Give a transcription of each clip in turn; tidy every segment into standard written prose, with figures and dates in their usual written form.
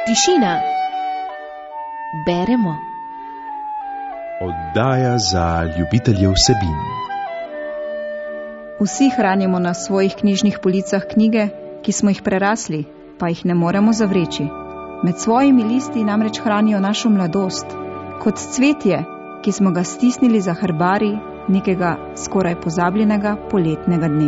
Tišina. Beremo. Oddaja za ljubitelje vsebin. Vsi hranimo na svojih knjižnih policah knjige, ki smo jih prerasli, pa jih ne moremo zavreči. Med svojimi listi namreč hranijo našo mladost, kot cvetje, ki smo ga stisnili za herbari nekega skoraj pozabljenega poletnega dne.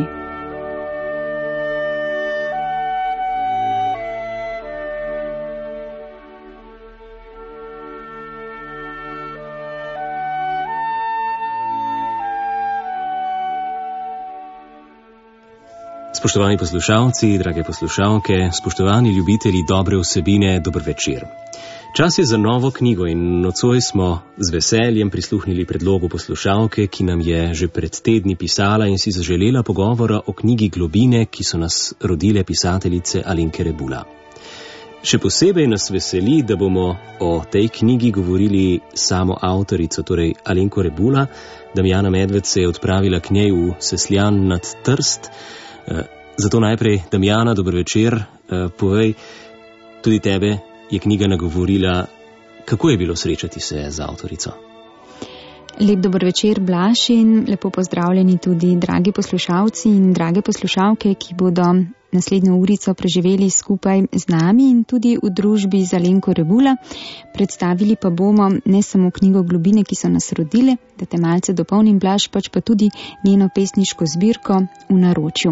Spoštovani poslušalci, drage poslušalke, spoštovani ljubitelji dobre vsebine, dober večer. Čas je za novo knjigo in nocoj smo z veseljem prisluhnili predlogu poslušalke, ki nam je že pred tedni pisala in si zaželela pogovora o knjigi Globine, ki so nas rodile pisateljice Alenke Rebula. Še posebej nas veseli, da bomo o tej knjigi govorili samo avtorico, torej Alenko Rebula. Damjana Medved se je odpravila k njej v Sesljan nad Trst. Zato najprej, Damjana, dober večer, povej, tudi tebe je knjiga nagovorila, kako je bilo srečati se z avtorico? Lep dober večer, Blaž, in lepo pozdravljeni tudi dragi poslušalci in drage poslušalke, ki bodo naslednjo urico preživeli skupaj z nami in tudi v družbi z Alenko Rebula. Predstavili pa bomo ne samo knjigo Globine, ki so nas rodile, da te malce dopolnim, Blaž, pač pa tudi njeno pesniško zbirko V naročju.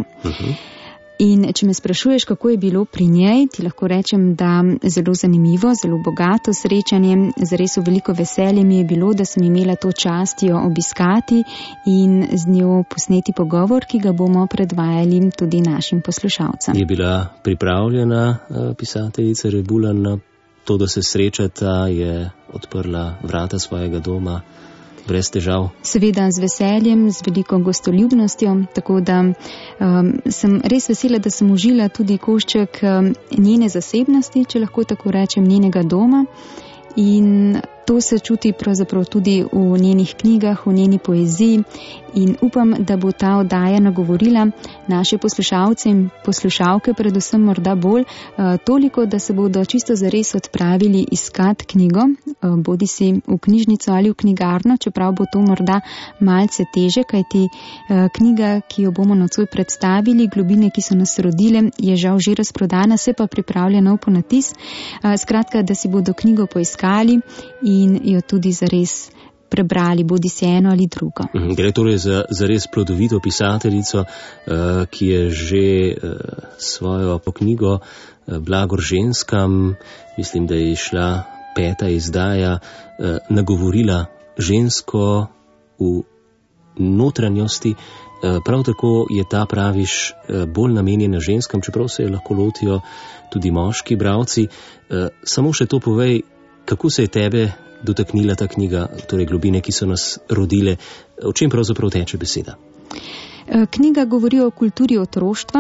In če me sprašuješ, kako je bilo pri njej, ti lahko rečem, da zelo zanimivo, zelo bogato srečanje, zares veliko veselje mi je bilo, da sem imela to čast jo obiskati in z njo posneti pogovor, ki ga bomo predvajali tudi našim poslušalcem. Je bila pripravljena pisateljica Rebula na to, da se srečata, je odprla vrata svojega doma brez težav? Seveda z veseljem, z veliko gostoljubnostjo, tako da sem res vesela, da sem užila tudi košček njene zasebnosti, če lahko tako rečem, njenega doma. In to se čuti pravzaprav tudi v njenih knjigah, v njeni poeziji in upam, da bo ta oddaja nagovorila naše poslušalce in poslušalke, predvsem morda bolj toliko, da se bodo čisto zares odpravili iskat knjigo, bodi si v knjižnico ali v knjigarno, čeprav bo to morda malce teže, kajti knjiga, ki jo bomo nocoj predstavili, Globine, ki so nas rodile, je žal že razprodana, se pa pripravlja nov ponatis. Skratka, da si bodo knjigo poiskali in jo tudi zares prebrali, bodi si eno ali drugo. Gre torej za res plodovito pisateljico, ki je že svojo knjigo Blagor ženskam, mislim, da je išla 5. izdaja, nagovorila žensko v notranjosti. Prav tako je ta, praviš, bolj namenjena ženskam, čeprav se je lahko lotijo tudi moški bralci. Samo še to povej, kako se je tebe dotaknila ta knjiga, torej Globine, ki so nas rodile, o čem pravzaprav teče beseda? Knjiga govori o kulturi otroštva,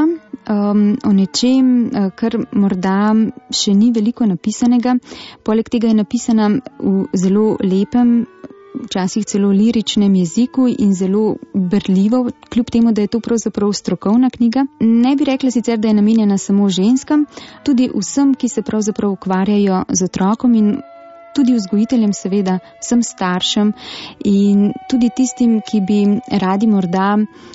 o nečem, kar morda še ni veliko napisanega. Poleg tega je napisana v zelo lepem, včasih celo liričnem jeziku in zelo berljivo, kljub temu, da je to pravzaprav strokovna knjiga. Ne bi rekla sicer, da je namenjena samo ženskam, tudi vsem, ki se pravzaprav ukvarjajo z otrokom in tudi vzgojiteljem, seveda, vsem staršem in tudi tistim, ki bi radi morda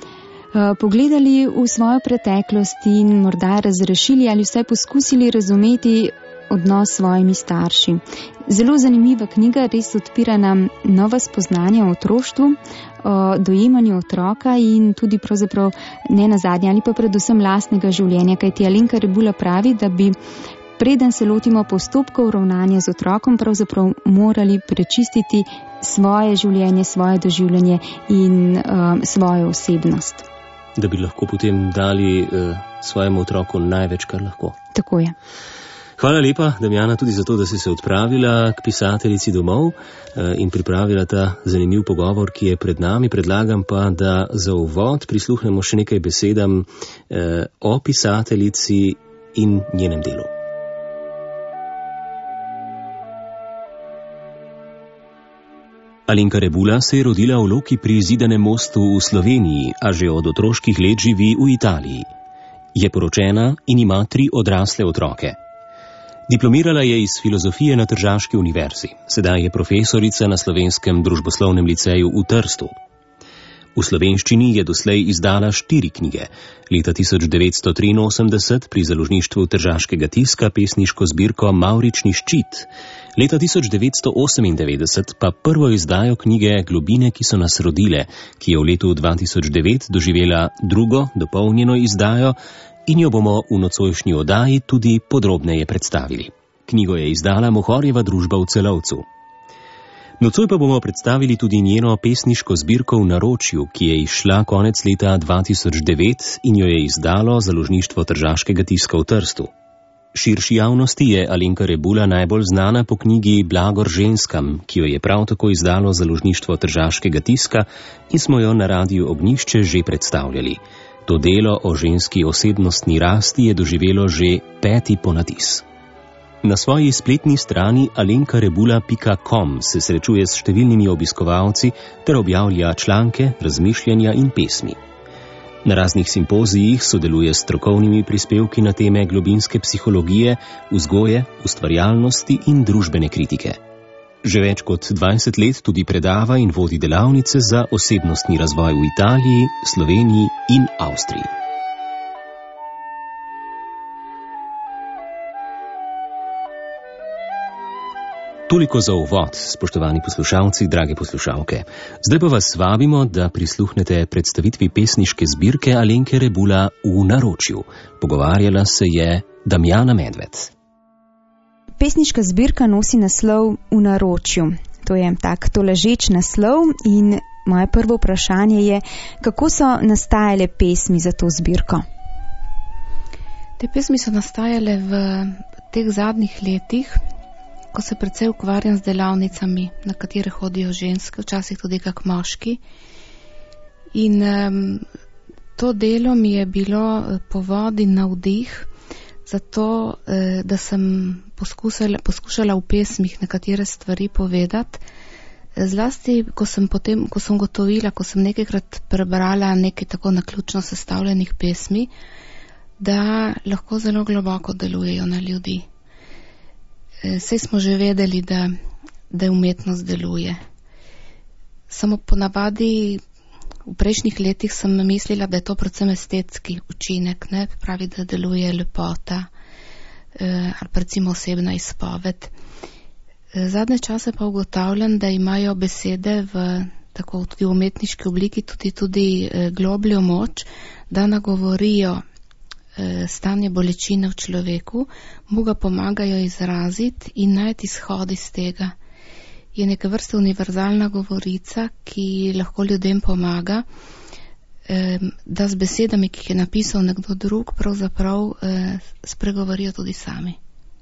pogledali v svojo preteklost in morda razrešili ali vsaj poskusili razumeti odnos s svojimi starši. Zelo zanimiva knjiga, res odpira nam nova spoznanja o otroštvu, o dojemanju otroka in tudi pravzaprav ne nazadnje ali pa predvsem lastnega življenja, kajti Alenka Rebula pravi, da bi preden se lotimo postopkov ravnanja z otrokom, pravzaprav morali prečistiti svoje življenje, svoje doživljanje in svojo osebnost. Da bi lahko potem dali svojemu otroku največ, kar lahko. Tako je. Hvala lepa, Damjana, tudi za to, da si se odpravila k pisateljici domov in pripravila ta zanimiv pogovor, ki je pred nami. Predlagam pa, da za uvod prisluhnemo še nekaj besedam o pisateljici in njenem delu. Alenka Rebula se je rodila v Loki pri Zidanem mostu v Sloveniji, a že od otroških let živi v Italiji. Je poročena in ima 3 odrasle otroke. Diplomirala je iz filozofije na Tržaški univerzi, sedaj je profesorica na Slovenskem družboslovnem liceju v Trstu. V slovenščini je doslej izdala 4 knjige. Leta 1983 pri založništvu Tržaškega tiska pesniško zbirko Mavrični ščit. Leta 1998 pa prvo izdajo knjige Globine, ki so nas rodile, ki je v letu 2009 doživela drugo, dopolnjeno izdajo in jo bomo v nocojšnji oddaji tudi podrobneje predstavili. Knjigo je izdala Mohorjeva družba v Celovcu. Nocoj pa bomo predstavili tudi njeno pesniško zbirko V naročju, ki je izšla konec leta 2009 in jo je izdalo založništvo Tržaškega tiska v Trstu. Širši javnosti je Alenka Rebula najbolj znana po knjigi Blagor ženskam, ki jo je prav tako izdalo založništvo Tržaškega tiska in smo jo na Radiu Ognjišče že predstavljali. To delo o ženski osebnostni rasti je doživelo že 5. ponatis. Na svoji spletni strani alenkarebula.com se srečuje s številnimi obiskovalci ter objavlja članke, razmišljanja in pesmi. Na raznih simpozijih sodeluje s strokovnimi prispevki na teme globinske psihologije, vzgoje, ustvarjalnosti in družbene kritike. Že več kot 20 let tudi predava in vodi delavnice za osebnostni razvoj v Italiji, Sloveniji in Avstriji. Toliko za uvod, spoštovani poslušalci, drage poslušalke. Zdaj pa vas vabimo, da prisluhnete predstavitvi pesniške zbirke Alenke Rebula V naročju. Pogovarjala se je Damjana Medved. Pesniška zbirka nosi naslov V naročju. To je tak tolažeč naslov in moje prvo vprašanje je, kako so nastajale pesmi za to zbirko? Te pesmi so nastajale v teh zadnjih letih, ko se precej ukvarjam z delavnicami, na katere hodijo ženske, včasih tudi kak moški. In to delo mi je bilo povod in navdih za to, da sem poskušala v pesmih nekatere stvari povedati. Zlasti, ko sem gotovila, ko sem nekajkrat prebrala nekaj tako naključno sestavljenih pesmi, da lahko zelo globoko delujejo na ljudi. Saj smo že vedeli, da umetnost deluje. Samo ponavadi v prejšnjih letih sem mislila, da je to predvsem estetski učinek, ne? Pravi, da deluje lepota ali recimo osebna izpoved. Zadnje čase pa ugotavljam, da imajo besede tako tudi v umetniški obliki tudi globljo moč, da nagovorijo stanje bolečine v človeku, mu ga pomagajo izraziti in najti izhod iz tega. Je neka vrsta univerzalna govorica, ki lahko ljudem pomaga, da z besedami, ki jih je napisal nekdo drug, pravzaprav spregovorijo tudi sami.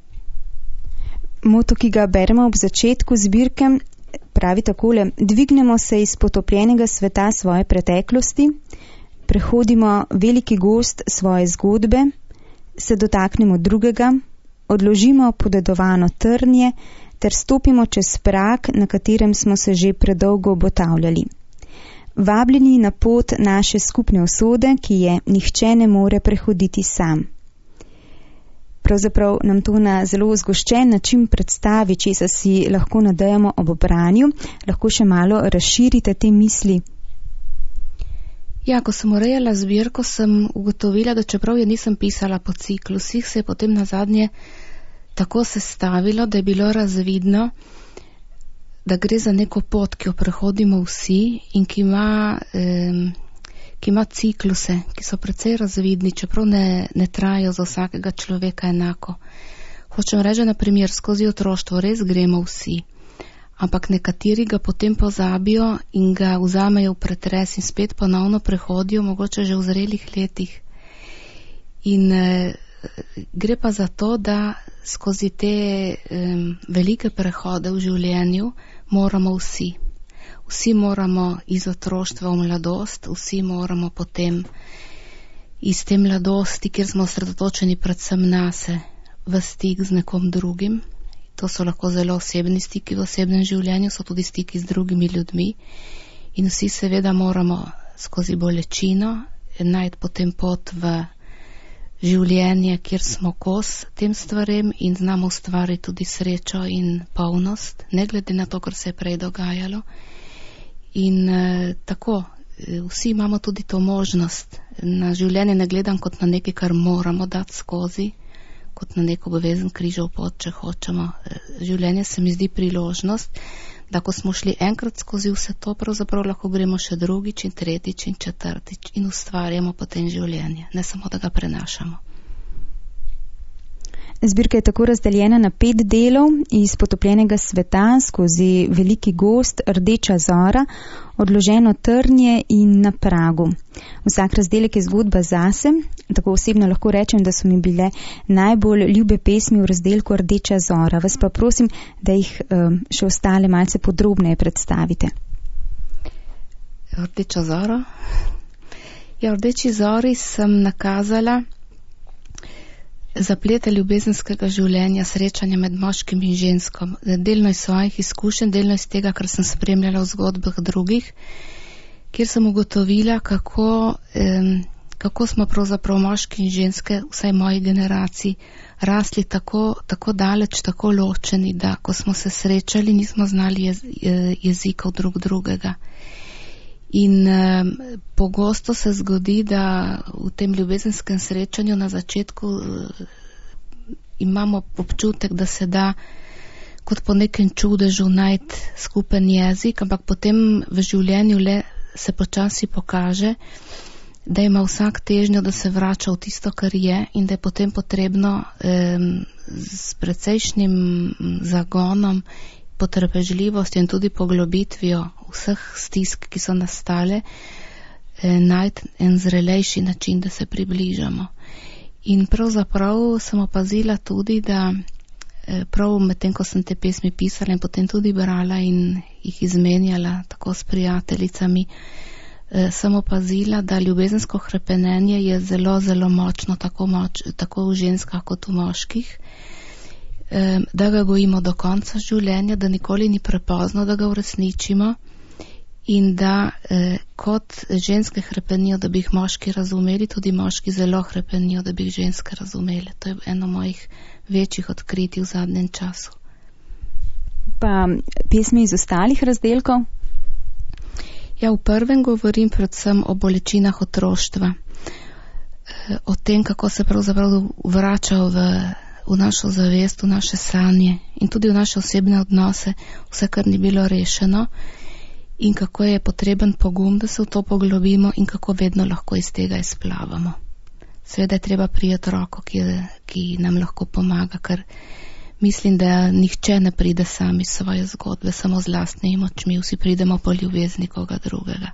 Moto, ki ga beremo ob začetku zbirke, pravi takole: dvignemo se iz potopljenega sveta svoje preteklosti, prehodimo veliki gozd svoje zgodbe, se dotaknemo drugega, odložimo podedovano trnje ter stopimo čez prag, na katerem smo se že predolgo obotavljali. Vabljeni na pot naše skupne usode, ki je nihče ne more prehoditi sam. Pravzaprav nam to na zelo zgoščen način predstavi, česa si lahko nadejamo ob branju. Lahko še malo razširite te misli. Ja, ko sem urejala zbirko, sem ugotovila, da čeprav je nisem pisala po ciklusih, se je potem nazadnje tako sestavilo, da je bilo razvidno, da gre za neko pot, ki jo prehodimo vsi in ki ima cikluse, ki so precej razvidni, čeprav ne trajajo za vsakega človeka enako. Hočem reči, na primer, skozi otroštvo res gremo vsi, ampak nekateri ga potem pozabijo in ga vzamejo v pretres in spet ponovno prehodijo, mogoče že v zrelih letih. In gre pa za to, da skozi te velike prehode v življenju moramo vsi. Vsi moramo iz otroštva v mladost, vsi moramo potem iz te mladosti, kjer smo osredotočeni predvsem nase, v stik z nekom drugim. To so lahko zelo osebni stiki v osebnem življenju, so tudi stiki z drugimi ljudmi. In vsi seveda moramo skozi bolečino najti potem pot v življenje, kjer smo kos tem stvarem in znamo ustvariti tudi srečo in polnost, ne glede na to, kar se je prej dogajalo. In tako, vsi imamo tudi to možnost. Na življenje ne gledam kot na nekaj, kar moramo dati skozi, kot na neko obvezen križev pot, če hočemo. Življenje se mi zdi priložnost, da ko smo šli enkrat skozi vse to, pravzaprav lahko gremo še drugič in tretjič in četrtič in ustvarjamo potem življenje, ne samo da ga prenašamo. Zbirka je tako razdeljena na 5 delov: iz potopljenega sveta, skozi Veliki gozd, Rdeča zora, Odloženo trnje in Na pragu. Vsak razdelek je zgodba zase. Tako osebno lahko rečem, da so mi bile najbolj ljube pesmi v razdelku Rdeča zora. Vas pa prosim, da jih še ostale malce podrobneje predstavite. Rdeča zora? Ja, v Rdeči zori sem nakazala zaplete ljubezenskega življenja, srečanja med moškim in ženskom. Delno iz svojih izkušenj, delno iz tega, kar sem spremljala v zgodbah drugih, kjer sem ugotovila, kako smo pravzaprav moški in ženske, vsaj moji generaciji, rasli tako daleč, tako ločeni, da ko smo se srečali, nismo znali jezikov drugega. In pogosto se zgodi, da v tem ljubezenskem srečanju na začetku imamo občutek, da se da kot po nekem čudežu najti skupen jezik, ampak potem v življenju le se počasi pokaže, da ima vsak težnjo, da se vrača v tisto, kar je, in da je potem potrebno s precejšnjim zagonom, potrpežljivostjo in tudi poglobitvijo vseh stisk, ki so nastale, najti en zrelejši način, da se približamo. In pravzaprav sem opazila tudi, da prav medtem, ko sem te pesmi pisala in potem tudi brala in jih izmenjala tako s prijateljicami, sem opazila, da ljubezensko hrepenenje je zelo, zelo močno, tako v ženskah kot v moških, da ga gojimo do konca življenja, da nikoli ni prepozno, da ga uresničimo, in da kot ženske hrepenijo, da bi jih moški razumeli, tudi moški zelo hrepenijo, da bi jih ženske razumeli. To je eno mojih večjih odkritij v zadnjem času. Pa pesmi iz ostalih razdelkov? Ja, v prvem govorim predvsem o bolečinah otroštva, o tem, kako se pravzaprav vrača v našo zavest, v naše sanje in tudi v naše osebne odnose, vse, kar ni bilo rešeno, in kako je potreben pogum, da se v to poglobimo in kako vedno lahko iz tega izplavamo. Seveda je treba prijeti roko, ki nam lahko pomaga, ker mislim, da nihče ne pride sam iz svoje zgodbe, samo z lastnimi močmi, vsi pridemo po ljubezni koga drugega.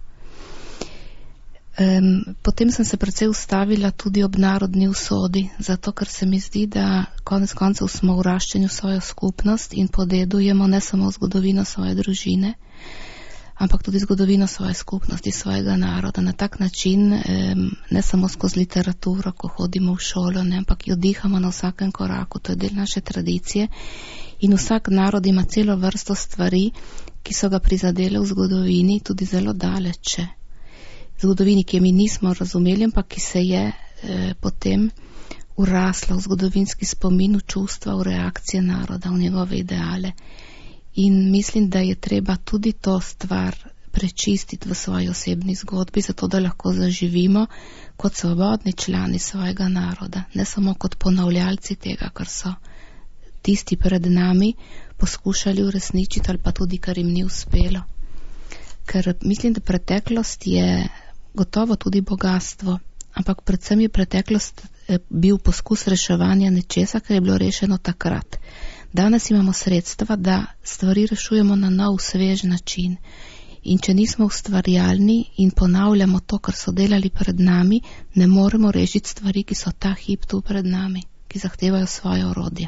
Potem sem se precej ustavila tudi ob narodni usodi, zato ker se mi zdi, da konec koncev smo vraščeni v svojo skupnost in podedujemo ne samo zgodovino svoje družine, ampak tudi zgodovino svoje skupnosti, svojega naroda. Na tak način, ne samo skozi literaturo, ko hodimo v šolo, ne, ampak jo dihamo na vsakem koraku, to je del naše tradicije. In vsak narod ima celo vrsto stvari, ki so ga prizadele v zgodovini, tudi zelo daleče. Zgodovini, ki je mi nismo razumeli, ampak ki se je potem urasla v zgodovinski spomin, v čustva, v reakcije naroda, v njegove ideale. In mislim, da je treba tudi to stvar prečistiti v svoji osebni zgodbi, zato da lahko zaživimo kot svobodni člani svojega naroda, ne samo kot ponavljalci tega, kar so tisti pred nami poskušali uresničiti ali pa tudi, kar jim ni uspelo. Ker mislim, da preteklost je gotovo tudi bogatstvo, ampak predvsem je preteklost bil poskus reševanja nečesa, kar je bilo rešeno takrat. Danes imamo sredstva, da stvari rešujemo na nov, svež način. In če nismo ustvarjalni in ponavljamo to, kar so delali pred nami, ne moremo rešiti stvari, ki so ta hip tu pred nami, ki zahtevajo svoje orodje.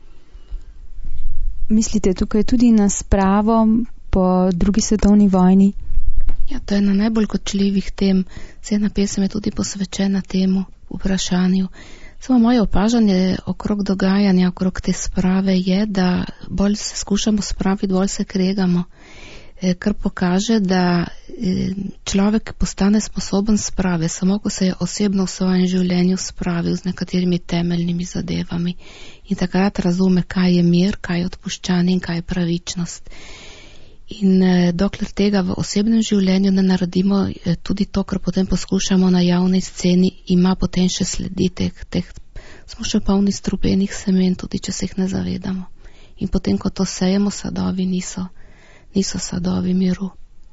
Mislite tukaj tudi na spravo po drugi svetovni vojni? Ja, to je ena najbolj kočljivih tem. Ena pesem je tudi posvečena temu vprašanju. Samo moje opažanje okrog dogajanja, okrog te sprave je, da bolj se skušamo spraviti, bolj se kregamo. kar pokaže, da človek postane sposoben sprave, samo ko se je osebno v svojem življenju spravil z nekaterimi temeljnimi zadevami in takrat razume, kaj je mir, kaj je odpuščanje in kaj je pravičnost. In dokler tega v osebnem življenju ne naredimo, tudi to, kar potem poskušamo na javni sceni, ima potem še sledi teh smo še polni strupenih semen, tudi če se jih ne zavedamo. In potem, ko to sejemo, sadovi niso sadovi miru.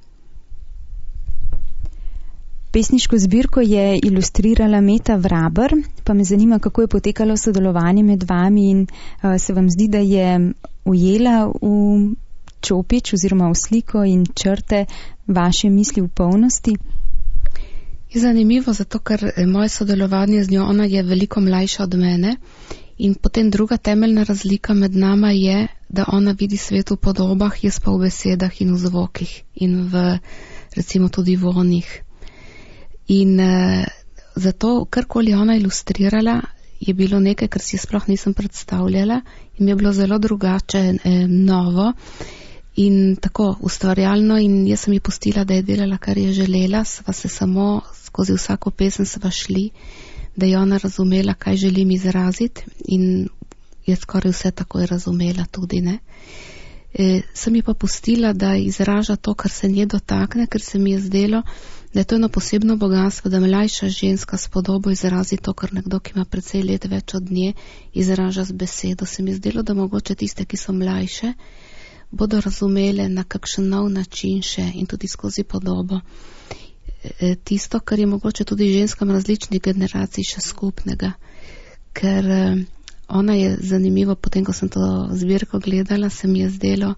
Pesniško zbirko je ilustrirala Meta Vraber, pa me zanima, kako je potekalo sodelovanje med vami in se vam zdi, da je ujela v čopič oziroma v sliko in črte vaše misli v polnosti? Je zanimivo, zato ker moje sodelovanje z njo, ona je veliko mlajša od mene in potem druga temeljna razlika med nama je, da ona vidi svet v podobah, jaz pa v besedah in v zvokih in v recimo tudi vonih. In zato, karkoli ona ilustrirala, je bilo nekaj, kar si sploh nisem predstavljala in mi je bilo zelo drugače, novo in tako ustvarjalno in jaz sem ji pustila, da je delala, kar je želela, sva se samo skozi vsako pesem sva šli, da je ona razumela, kaj želim izraziti in je skoraj vse tako je razumela tudi, ne. Sem ji pa pustila, da izraža to, kar se nje dotakne, ker se mi je zdelo, da je to eno posebno bogatstvo, da mlajša ženska s podobo izrazi to, kar nekdo, ki ima precej let več od nje, izraža z besedo. Se mi je zdelo, da mogoče tiste, ki so mlajše, bodo razumele na kakšen nov način še in tudi skozi podobo. Tisto, kar je mogoče tudi ženskam različnih generacij še skupnega. Ker ona je zanimivo, potem ko sem to zbirko gledala, se mi je zdelo,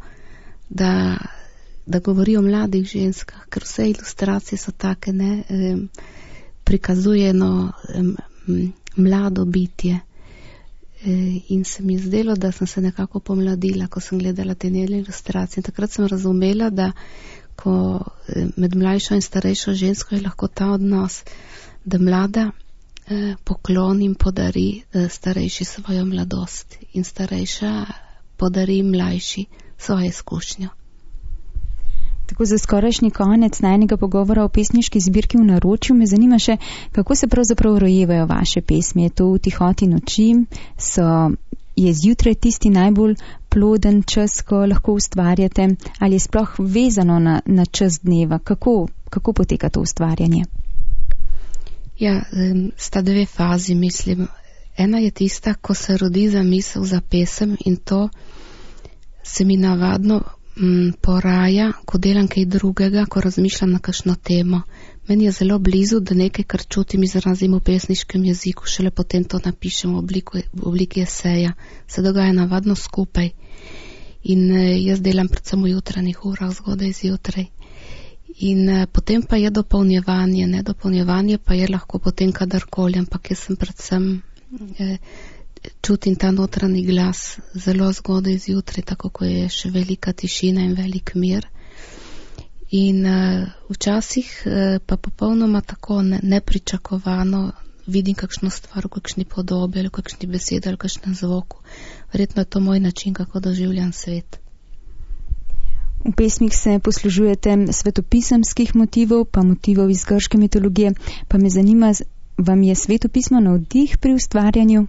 da govori o mladih ženskah, ker vse ilustracije so take, ne, prikazuje eno mlado bitje. In se mi je zdelo, da sem se nekako pomladila, ko sem gledala te njene ilustracije. In takrat sem razumela, da ko med mlajšo in starejšo žensko je lahko ta odnos, da mlada pokloni in podari starejši svojo mladost in starejša podari mlajši svojo izkušnjo. Tako za skorajšnji konec najnega pogovora o pesniški zbirki v naročju me zanima še, kako se pravzaprav rojevajo vaše pesmi. Je to v tihoti noči? Je zjutraj tisti najbolj ploden čas, ko lahko ustvarjate? Ali je sploh vezano na čas dneva? Kako poteka to ustvarjanje? Ja, sta dve fazi, mislim. Ena je tista, ko se rodi zamisel za pesem in to se mi navadno poraja, ko delam kaj drugega, ko razmišljam na kakšno temo. Meni je zelo blizu, da nekaj, kar čutim, izrazim v pesniškem jeziku, šele potem to napišem v obliki eseja. Se dogaja navadno skupaj. In jaz delam predvsem v jutranjih urah, zgodaj zjutraj. In potem pa je dopolnjevanje, ne, dopolnjevanje pa je lahko potem kadarkoli, ampak jaz sem predvsem čutim ta notranji glas zelo zgodaj zjutraj, tako ko je še velika tišina in velik mir. In včasih pa popolnoma tako nepričakovano vidim kakšno stvar v kakšni podobi ali v kakšni besedi ali v kakšnem zvoku. Verjetno je to moj način, kako doživljam svet. V pesmih se poslužujete svetopisemskih motivov, pa motivov iz grške mitologije. Pa me zanima, vam je svetopismo navdih pri ustvarjanju?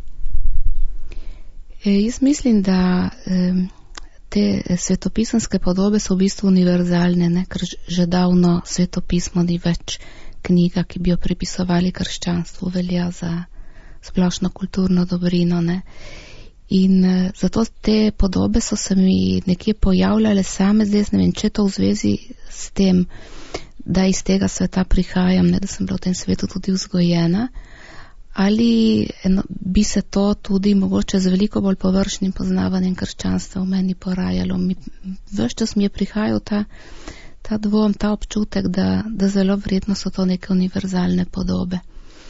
Jaz mislim, da te svetopisemske podobe so v bistvu univerzalne, ne? Ker že davno svetopismo ni več knjiga, ki bi jo pripisovali krščanstvu, velja za splošno kulturno dobrino, ne? In zato te podobe so se mi nekje pojavljale same, zdaj ne vem, če to v zvezi s tem, da iz tega sveta prihajam, ne, da sem bila v tem svetu tudi vzgojena, ali bi se to tudi mogoče z veliko bolj površnim poznavanjem krščanstva v meni porajalo. Ves čas mi je prihajal ta dvom, ta občutek, da zelo vredno so to neke univerzalne podobe,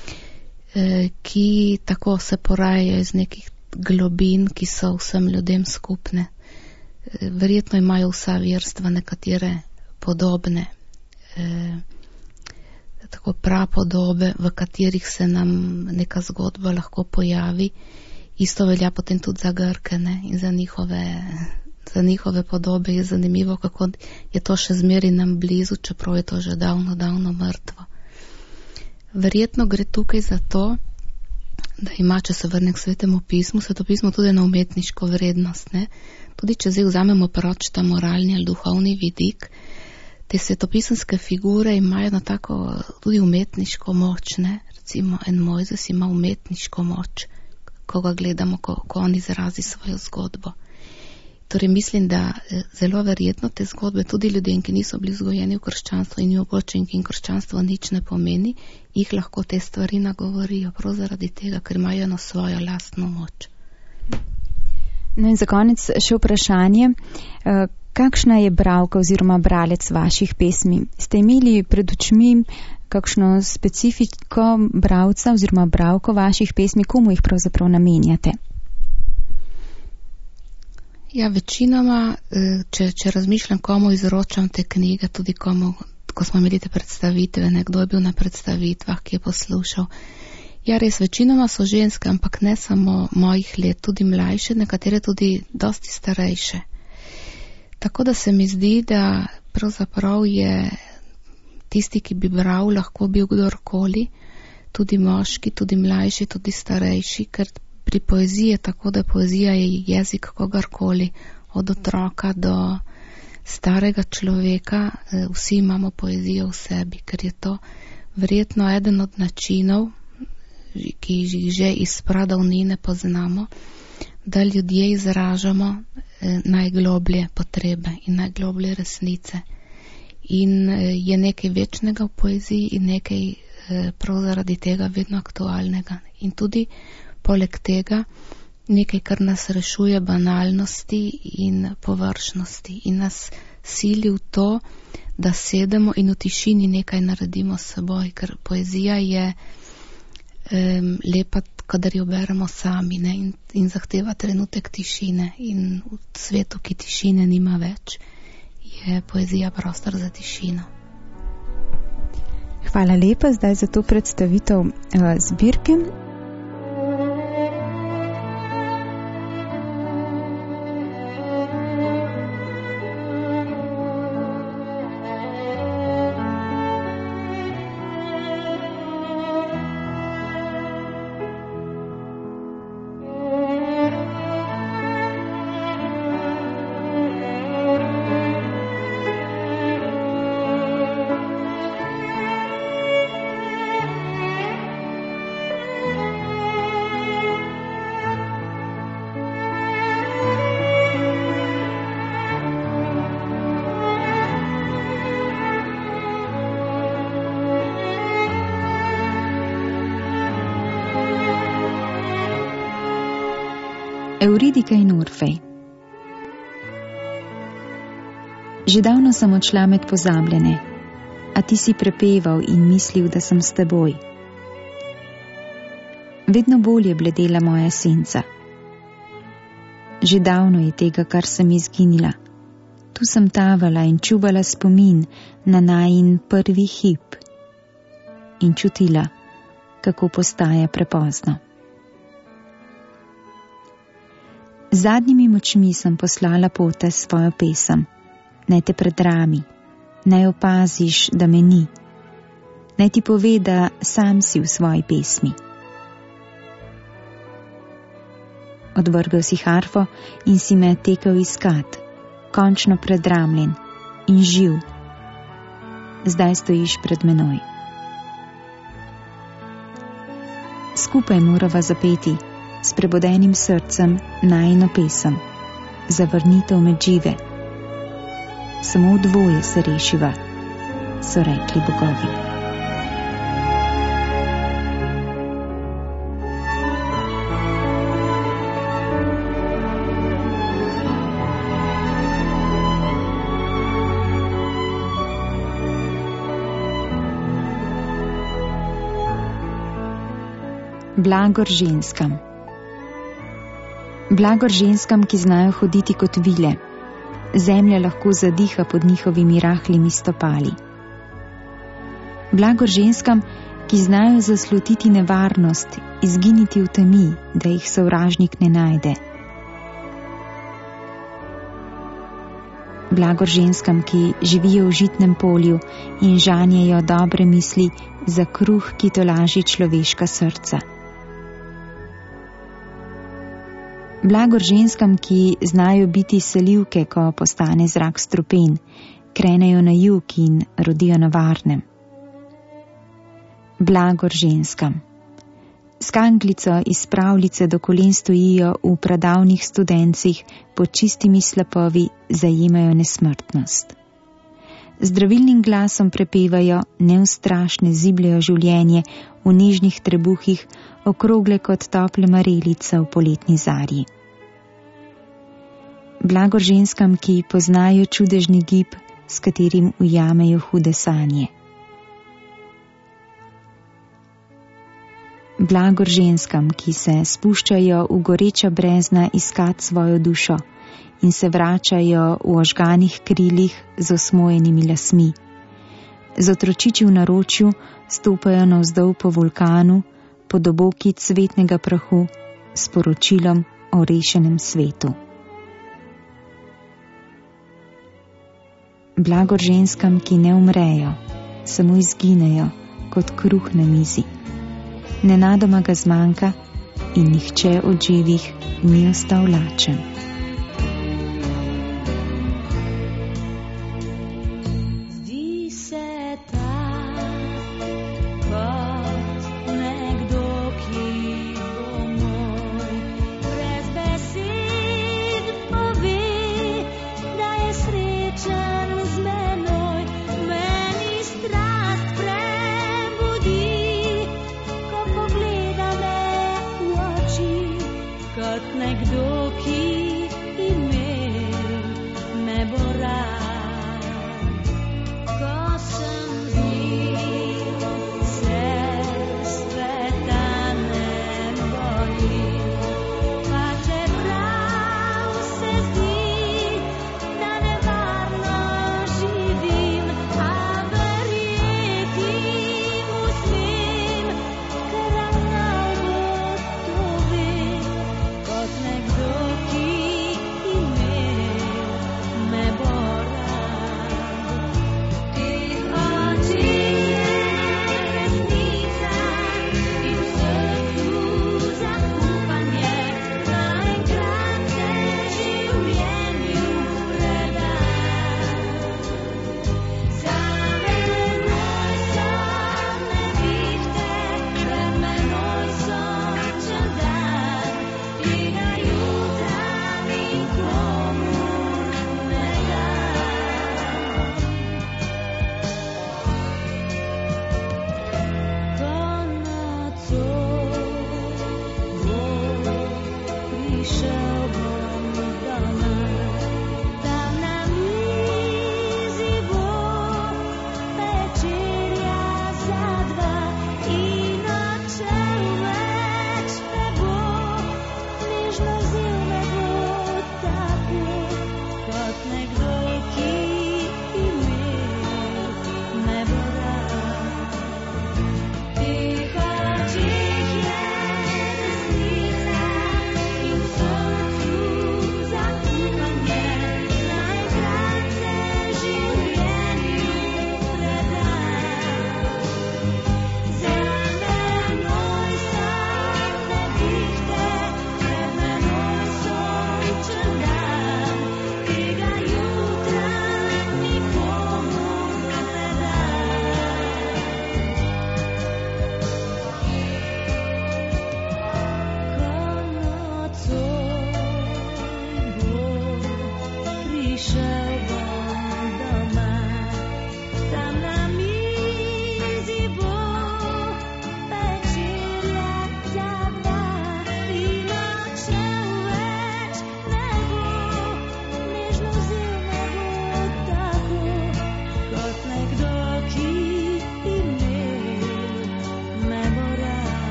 ki tako se porajajo iz nekih globin, ki so vsem ljudem skupne. Verjetno imajo vsa verstva nekatere podobne, tako prapodobe, v katerih se nam neka zgodba lahko pojavi. Isto velja potem tudi za Grke, ne? In za njihove za njihove podobe je zanimivo, kako je to še zmeraj nam blizu, čeprav je to že davno, davno mrtvo. Verjetno gre tukaj za to, da ima, če se vrne k Svetemu pismu, Sveto pismo tudi na umetniško vrednost. Ne? Tudi če zdaj vzamemo proč ta moralni ali duhovni vidik, te svetopisanske figure imajo na tako tudi umetniško moč. Ne? Recimo en Mojzes ima umetniško moč, ko ga gledamo, ko on izrazi svojo zgodbo. Torej mislim, da zelo verjetno te zgodbe tudi ljudem, ki niso bili vzgojeni v krščanstvo in mogoče jim krščanstvo nič ne pomeni, jih lahko te stvari nagovorijo, prav zaradi tega, ker imajo eno svojo lastno moč. No in za konec še vprašanje, kakšna je bralka oziroma bralec vaših pesmi? Ste imeli pred očmi kakšno specifiko bralca oziroma bralko vaših pesmi, komu jih pravzaprav namenjate? Ja, večinoma, če razmišljam, komu izročam te knjige, tudi komu, ko smo imeli te predstavitve, nekdo je bil na predstavitvah, ki je poslušal. Ja, res, večinoma so ženske, ampak ne samo mojih let, tudi mlajše, nekatere tudi dosti starejše. Tako da se mi zdi, da pravzaprav je tisti, ki bi bral, lahko bil kdorkoli, tudi moški, tudi mlajši, tudi starejši, ker pri poeziji je tako, da poezija je jezik kogarkoli, od otroka do starega človeka, vsi imamo poezijo v sebi, ker je to verjetno eden od načinov, ki jih že iz pradavnine poznamo, da ljudje izražamo najgloblje potrebe in najgloblje resnice. In je nekaj večnega v poeziji in nekaj prav zaradi tega vedno aktualnega. In tudi poleg tega nekaj, kar nas rešuje banalnosti in površnosti in nas sili v to, da sedemo in v tišini nekaj naredimo s seboj, ker poezija je lepa, kadar jo beremo sami, ne? In zahteva trenutek tišine in v svetu, ki tišine nima več, je poezija prostor za tišino. Hvala lepa zdaj za to predstavitev zbirke. Euridika in Orfej. Že davno sem odšla med pozabljene, a ti si prepeval in mislil, da sem s teboj. Vedno bolje bledela moja senca. Že davno je tega, kar sem izginila. Tu sem tavala in čuvala spomin na najin prvi hip in čutila, kako postaja prepozno. Z zadnjimi močmi sem poslala pote svojo pesem, naj te predrami, naj opaziš, da me ni, naj ti pove, da sam si v svoji pesmi. Odvrgel si harfo in si me tekel iskat, končno predramljen in živ. Zdaj stojiš pred menoj. Skupaj morava zapeti s prebudenim srcem najino pesem, za vrnitev med žive. Samo v dvoje se rešiva, so rekli bogovi. Blagor ženskam. Blagor ženskam, ki znajo hoditi kot vile. Zemlja lahko zadiha pod njihovimi rahlimi stopali. Blagor ženskam, ki znajo zaslutiti nevarnost, izginiti v temi, da jih sovražnik ne najde. blagor ženskam, ki živijo v žitnem polju in žanjejo dobre misli za kruh, ki tolaži človeška srca. Blagor ženskam, ki znajo biti selivke, ko postane zrak strupen, krenejo na jug in rodijo na varnem. Blagor ženskam. S kanglico iz pravljice do kolen stojijo v pradavnih studencih, pod čistimi slapovi zajemajo nesmrtnost. Zdravilnim glasom prepevajo, neustrašne zibljajo življenje v nežnih trebuhih, okrogle kot tople marelice v poletni zarji. Blagor ženskam, ki poznajo čudežni gib, s katerim ujamejo hude sanje. Blagor ženskam, ki se spuščajo v goreča brezna iskat svojo dušo in se vračajo v ožganih krilih z osmojenimi lasmi. Z otročiči v naročju stopajo navzdol po vulkanu, po doboki cvetnega prahu, s poročilom o rešenem svetu. Blagor ženskam, ki ne umrejo, samo izginejo kot kruh na mizi. Nenadoma ga zmanjka in nihče od živih ni ostal lačen.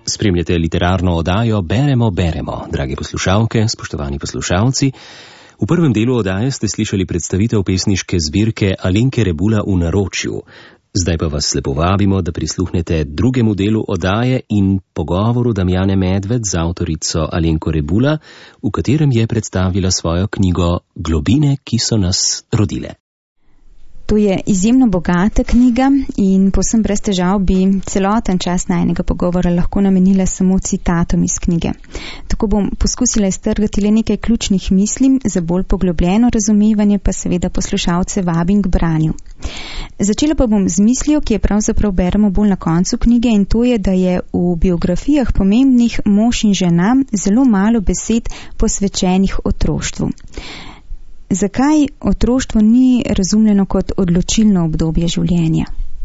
Spremljate literarno oddajo Beremo, drage poslušalke, spoštovani poslušalci. V prvem delu oddaje ste slišali predstavitev pesniške zbirke Alenke Rebula V naročju. Zdaj pa vas lepo vabimo, da prisluhnete drugemu delu oddaje in pogovoru Damjane Medved z avtorico Alenko Rebula, v katerem je predstavila svojo knjigo Globine, ki so nas rodile. To je izjemno bogata knjiga in povsem brez težav bi celoten čas najnega pogovora lahko namenila samo citatom iz knjige. Tako bom poskusila iztrgati le nekaj ključnih mislim, za bolj poglobljeno razumevanje pa seveda poslušalce vabim k branju. Začela pa bom z mislijo, ki je pravzaprav beremo bolj na koncu knjige, in to je, da je v biografijah pomembnih mož in žena zelo malo besed posvečenih otroštvu. Zakaj otroštvo ni razumljeno kot odločilno obdobje življenja?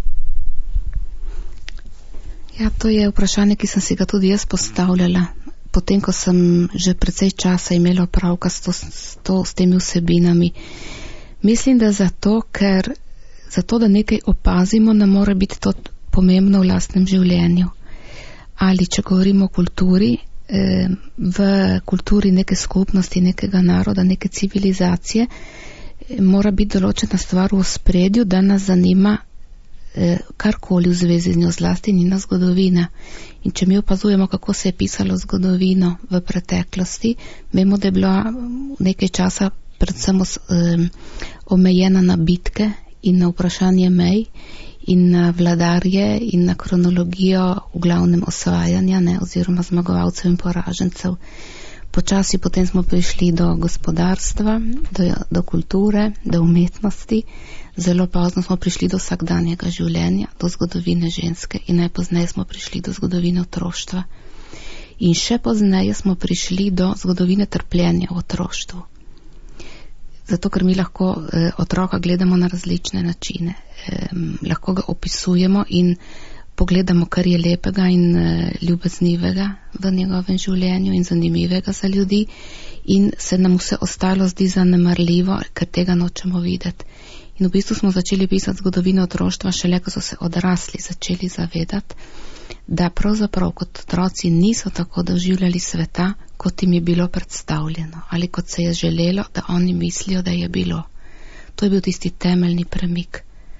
Ja, to je vprašanje, ki sem si ga tudi jaz postavljala, potem, ko sem že precej časa imela opravka s temi vsebinami. Mislim, da zato, da nekaj opazimo, ne more biti to pomembno v lastnem življenju. Ali če govorimo o kulturi, v kulturi neke skupnosti, nekega naroda, neke civilizacije, mora biti določena stvar v ospredju, da nas zanima karkoli v zvezi z njo, zlasti njena zgodovina. In če mi opazujemo, kako se je pisalo zgodovino v preteklosti, vemo, da je bila nekaj časa predvsem omejena na bitke in na vprašanje mej in na vladarje in na kronologijo v glavnem osvajanja, oziroma zmagovalcev in poražencev. Počasi potem smo prišli do gospodarstva, do kulture, do umetnosti, zelo pozno smo prišli do vsakdanjega življenja, do zgodovine ženske in najpozneje smo prišli do zgodovine otroštva. In še pozneje smo prišli do zgodovine trpljenja v otroštvu. Zato, ker mi lahko otroka gledamo na različne načine. Lahko ga opisujemo in pogledamo, kar je lepega in ljubeznivega v njegovem življenju in zanimivega za ljudi, in se nam vse ostalo zdi zanemarljivo, ker tega nočemo videti. In v bistvu smo začeli pisati zgodovino otroštva šele, ko so se odrasli začeli zavedati, da pravzaprav kot otroci niso tako doživljali sveta, kot jim je bilo predstavljeno ali kot se je želelo, da oni mislijo, da je bilo. To je bil tisti temeljni premik.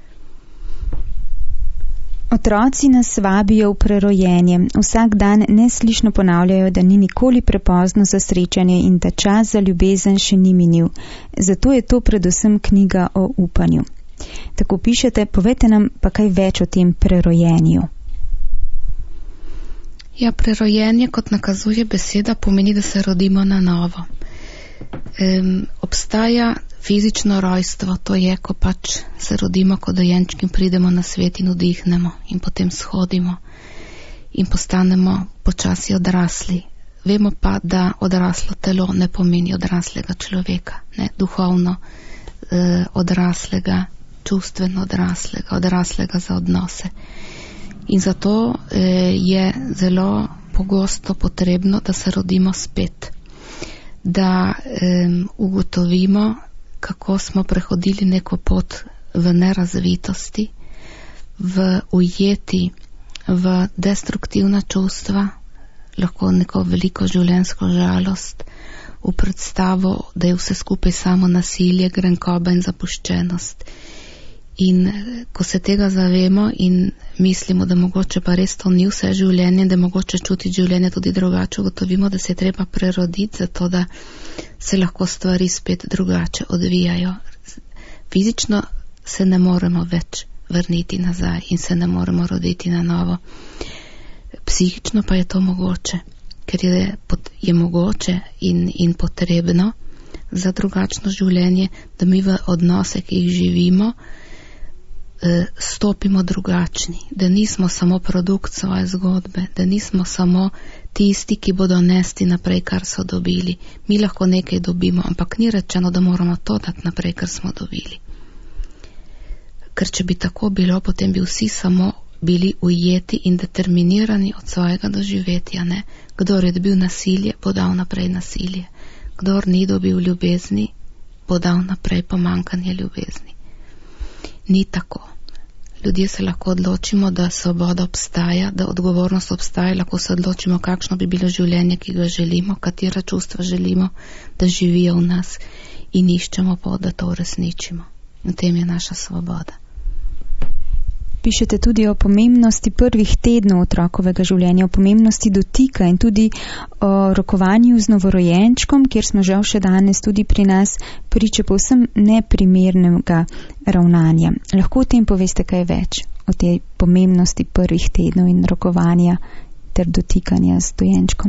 Otroci nas vabijo v prerojenje. Vsak dan neslišno ponavljajo, da ni nikoli prepozno za srečanje in da čas za ljubezen še ni minil. Zato je to predvsem knjiga o upanju. Tako pišete, povejte nam pa kaj več o tem prerojenju. Ja, prerojenje, kot nakazuje beseda, pomeni, da se rodimo na novo. Obstaja fizično rojstvo, to je, ko pač se rodimo kot dojenčki in pridemo na svet in vdihnemo in potem shodimo in postanemo počasi odrasli. Vemo pa, da odraslo telo ne pomeni odraslega človeka, ne, duhovno odraslega, čustveno odraslega za odnose. In zato je zelo pogosto potrebno, da se rodimo spet, da ugotovimo, kako smo prehodili neko pot v nerazvitosti, v ujeti, v destruktivna čustva, lahko neko veliko življenjsko žalost, v predstavo, da je vse skupaj samo nasilje, grenkoba in zapuščenost. In ko se tega zavemo in mislimo, da mogoče pa res to ni vse življenje, da mogoče čutiti življenje tudi drugače, ugotovimo, da se je treba preroditi, zato da se lahko stvari spet drugače odvijajo. Fizično se ne moremo več vrniti nazaj in se ne moremo roditi na novo. Psihično pa je to mogoče, ker je mogoče in potrebno za drugačno življenje, da mi v odnose, ki jih živimo, stopimo drugačni, da nismo samo produkt svoje zgodbe, da nismo samo tisti, ki bodo nesti naprej, kar so dobili. Mi lahko nekaj dobimo, ampak ni rečeno, da moramo to dati naprej, kar smo dobili. Ker če bi tako bilo, potem bi vsi samo bili ujeti in determinirani od svojega doživetja, ne? Kdor je dobil nasilje, bo dal naprej nasilje. Kdor ni dobil ljubezni, bo dal naprej pomanjkanje ljubezni. Ni tako. Ljudje se lahko odločimo, da svoboda obstaja, da odgovornost obstaja, lahko se odločimo, kakšno bi bilo življenje, ki ga želimo, katera čustva želimo, da živijo v nas in iščemo pot, da to uresničimo. V tem je naša svoboda. Pišete tudi o pomembnosti prvih tednov otrokovega življenja, o pomembnosti dotika in tudi o rokovanju z novorojenčkom, kjer smo žal še danes tudi pri nas priče povsem neprimernega ravnanja. Lahko o tem poveste kaj več, o tej pomembnosti prvih tednov in rokovanja ter dotikanja z dojenčkom?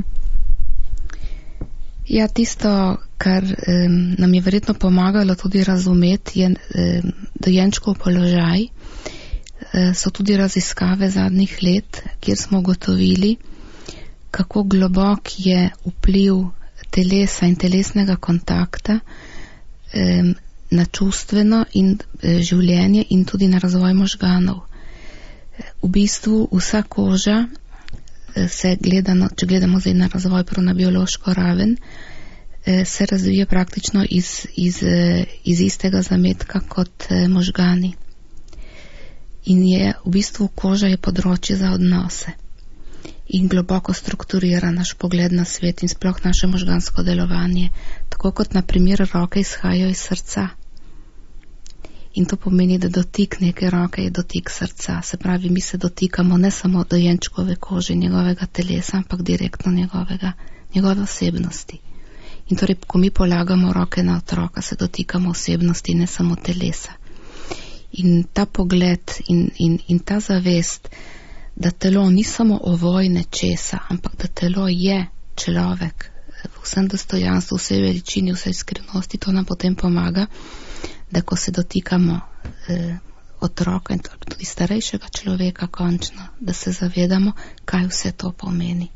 Ja, tisto, kar nam je verjetno pomagalo tudi razumeti, je dojenčkov položaj. So tudi raziskave zadnjih let, kjer smo ugotovili, kako globok je vpliv telesa in telesnega kontakta na čustveno in življenje in tudi na razvoj možganov. V bistvu vsa koža se gledano, če gledamo zdaj na razvoj prav na biološko raven, se razvija praktično iz istega zametka kot možgani. In je v bistvu koža je področje za odnose in globoko strukturira naš pogled na svet in sploh naše možgansko delovanje, tako kot na primer roke izhajajo iz srca. In to pomeni, da dotik neke roke je dotik srca, se pravi, mi se dotikamo ne samo dojenčkove kože, njegovega telesa, ampak direktno njegove osebnosti. In torej, ko mi polagamo roke na otroka, se dotikamo osebnosti, ne samo telesa. In ta pogled in ta zavest, da telo ni samo ovoj nečesa, ampak da telo je človek v vsem dostojanstvu, vsej veličini, vsej skrivnosti, to nam potem pomaga, da ko se dotikamo otroka in tudi starejšega človeka končno, da se zavedamo, kaj vse to pomeni.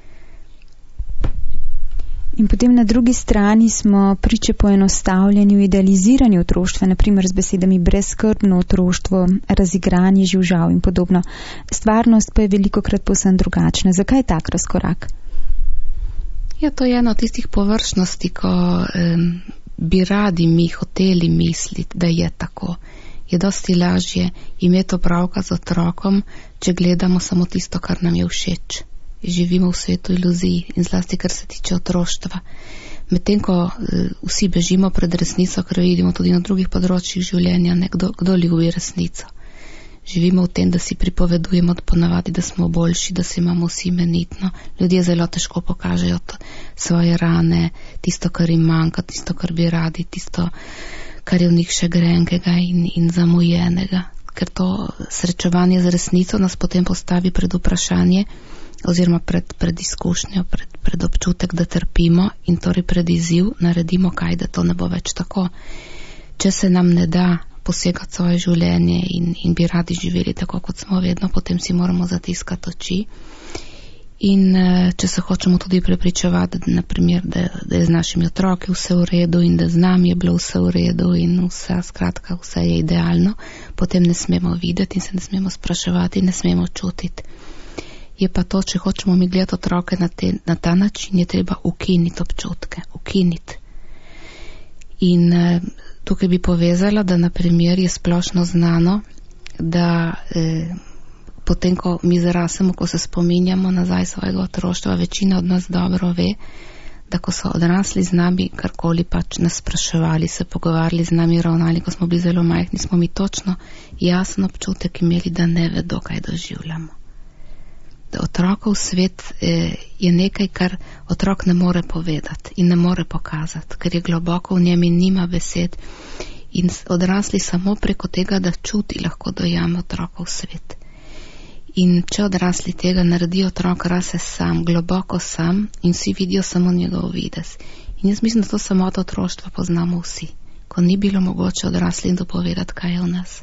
In potem na drugi strani smo priče poenostavljanju, idealiziranju otroštva, naprimer z besedami brezskrbno otroštvo, razigranje živžav in podobno. Stvarnost pa je velikokrat povsem drugačna. Zakaj tak razkorak? Ja, to je ena od tistih površnosti, ko bi radi mi hoteli misliti, da je tako. Je dosti lažje imeti opravka z otrokom, če gledamo samo tisto, kar nam je všeč. Živimo v svetu iluzij in zlasti, kar se tiče otroštva. Medtem, ko vsi bežimo pred resnico, ker vidimo tudi na drugih področjih življenja, kdo ljubi resnico. Živimo v tem, da si pripovedujemo ponavadi, da smo boljši, da se imamo vsi imenitno. Ljudje zelo težko pokažejo svoje rane, tisto, kar jim manjka, tisto, kar bi radi, tisto, kar je v njih še grenkega in zamujenega. Ker to srečevanje z resnico nas potem postavi pred vprašanje, oziroma pred izkušnjo, pred občutek, da trpimo in torej pred izziv naredimo kaj, da to ne bo več tako. Če se nam ne da posegati svoje življenje in bi radi živeli tako, kot smo vedno, potem si moramo zatiskati oči. In če se hočemo tudi prepričevati, naprimer, da je z našimi otroki vse v redu in da z nami je bilo vse v redu in skratka, vse je idealno, potem ne smemo videti in se ne smemo spraševati, ne smemo čutiti. Je pa to, če hočemo mi gledati otroke na ta način, je treba ukiniti občutke, ukiniti. In tukaj bi povezala, da naprimer je splošno znano, da potem, ko mi zrasemo, ko se spominjamo nazaj svojega otroštva, večina od nas dobro ve, da ko so odrasli z nami karkoli pač nas spraševali, se pogovarjali z nami, ravnali, ko smo bili zelo majhni, smo mi točno jasen občutek imeli, da ne vedo, kaj doživljamo. Da otrokov svet je nekaj, kar otrok ne more povedati in ne more pokazati, ker je globoko v njem in nima besed. In odrasli samo preko tega, da čuti, lahko dojame otrokov svet. In če odrasli tega naredijo, otrok rase sam, globoko sam in vsi vidijo samo njegov videz. In jaz mislim, da to samoto otroštva poznamo vsi, ko ni bilo mogoče odraslim dopovedati, kaj je v nas.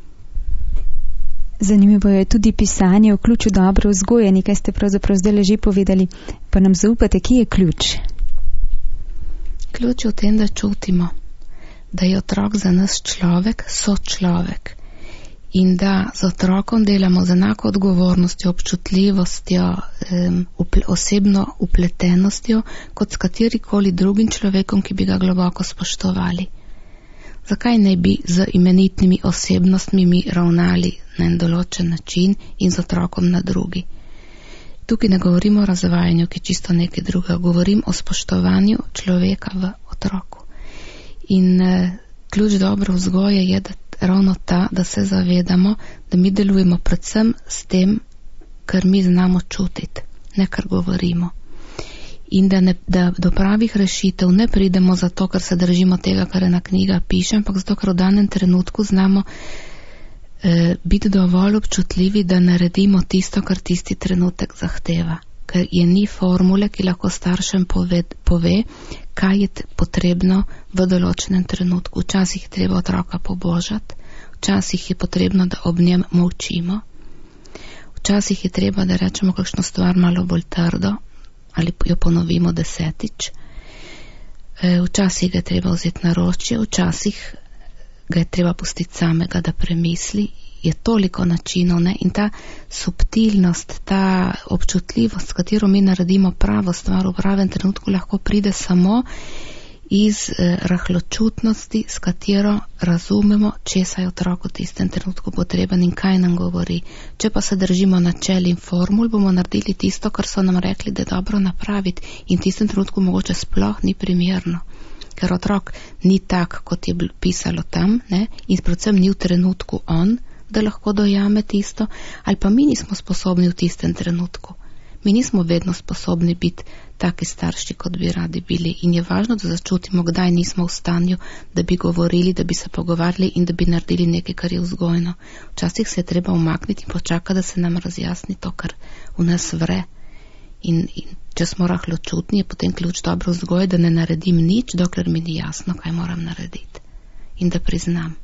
Zanimivo je tudi pisanje v ključu dobre vzgoje, nekaj ste pravzaprav zdaj že povedali, pa nam zaupate, kje je ključ? Ključ je v tem, da čutimo, da je otrok za nas človek, sočlovek in da z otrokom delamo z enako odgovornostjo, občutljivostjo, osebno upletenostjo, kot s katerikoli drugim človekom, ki bi ga globoko spoštovali. Zakaj ne bi z imenitnimi osebnostmi mi ravnali na en določen način in z otrokom na drugi? Tukaj ne govorim o razvajanju, ki je čisto nekaj drugega, govorim o spoštovanju človeka v otroku. In ključ dobre vzgoje je ravno ta, da se zavedamo, da mi delujemo predvsem s tem, kar mi znamo čutiti, ne kar govorimo. In da do pravih rešitev ne pridemo zato, ker se držimo tega, kar ena knjiga piše, ampak zato, ker v danem trenutku znamo biti dovolj občutljivi, da naredimo tisto, kar tisti trenutek zahteva. Ker je ni formule, ki lahko staršem pove, kaj je potrebno v določenem trenutku. Včasih je treba otroka pobožati, včasih je potrebno, da ob njem molčimo, včasih je treba, da rečemo kakšno stvar malo bolj trdo ali jo ponovimo 10-tič. Včasih ga je treba vzeti na ročje, včasih ga je treba pustiti samega, da premisli. Je toliko načinov, ne? In ta subtilnost, ta občutljivost, s katero mi naredimo pravo stvar v pravem trenutku, lahko pride samo iz rahločutnosti, s katero razumemo, česa je otrok v tistem trenutku potreben in kaj nam govori. Če pa se držimo načel in formul, bomo naredili tisto, kar so nam rekli, da je dobro napraviti, in v tistem trenutku mogoče sploh ni primerno. Ker otrok ni tak, kot je pisalo tam, ne? In predvsem ni v trenutku on, da lahko dojame tisto, ali pa mi nismo sposobni v tistem trenutku. Mi nismo vedno sposobni biti taki starši, kot bi radi bili. In je važno, da začutimo, kdaj nismo v stanju, da bi govorili, da bi se pogovarjali in da bi naredili nekaj, kar je vzgojno. Včasih se je treba umakniti in počakati, da se nam razjasni to, kar v nas vre. In če smo rahločutni, je potem ključ dobro vzgoje, da ne naredim nič, dokler mi ni jasno, kaj moram narediti. In da priznam.